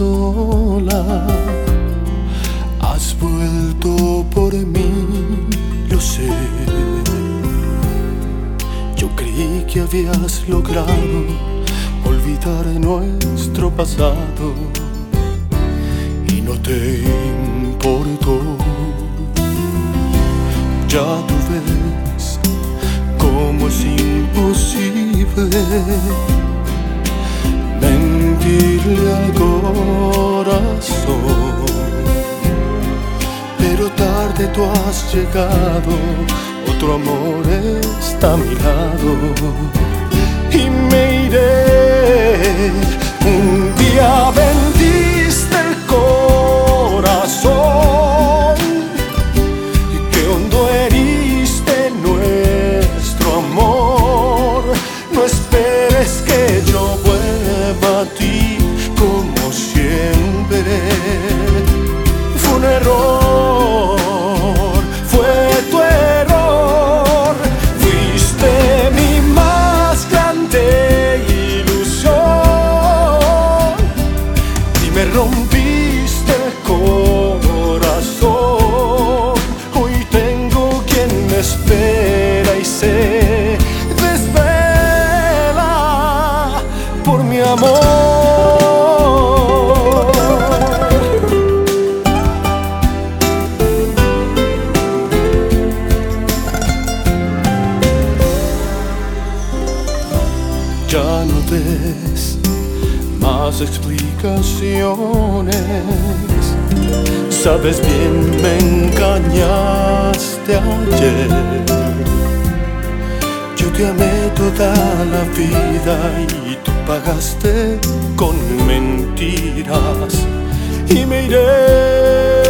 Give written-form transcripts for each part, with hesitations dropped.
sola. Has vuelto por mí, lo sé. Yo creí que habías logrado olvidar nuestro pasado y no te importó. Ya tú ves cómo es imposible mentirle al corazón, pero tarde tú has llegado, otro amor está a mi lado y me iré. Un día vendiste el corazón, que hondo heriste nuestro amor. No esperes que yo vuelva a ti como siempre. Fue un error, fue tu error. Fuiste mi más grande ilusión y me rompiste el corazón. Hoy tengo quien me espera y se desvela por mi amor. Ya no des más explicaciones. Sabes bien, me engañaste ayer. Yo te amé toda la vida y tú pagaste con mentiras y me iré.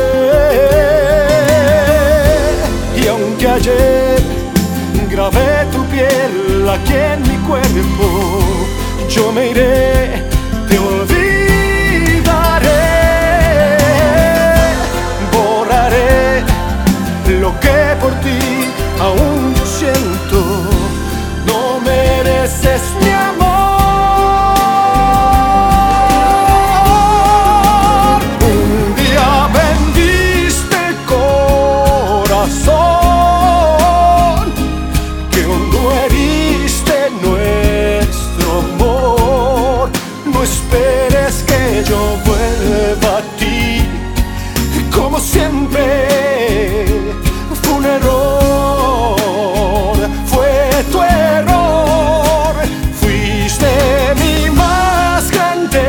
Y aunque ayer grabé tu piel aquí en mi cuerpo, yo me iré, te olvidaré, borraré lo que por ti aún yo siento. No mereces mi amor. Un día vendiste el corazón, que hondo heriste nuestro amor. No esperes que yo vuelva a ti como siempre. Fue un error, fue tu error. Fuiste mi más grande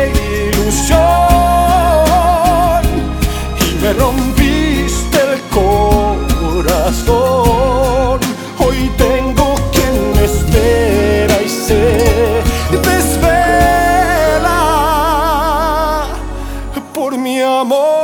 ilusión y me rompiste el corazón. Hoy tengo quien me espera y se desvela por mi amor.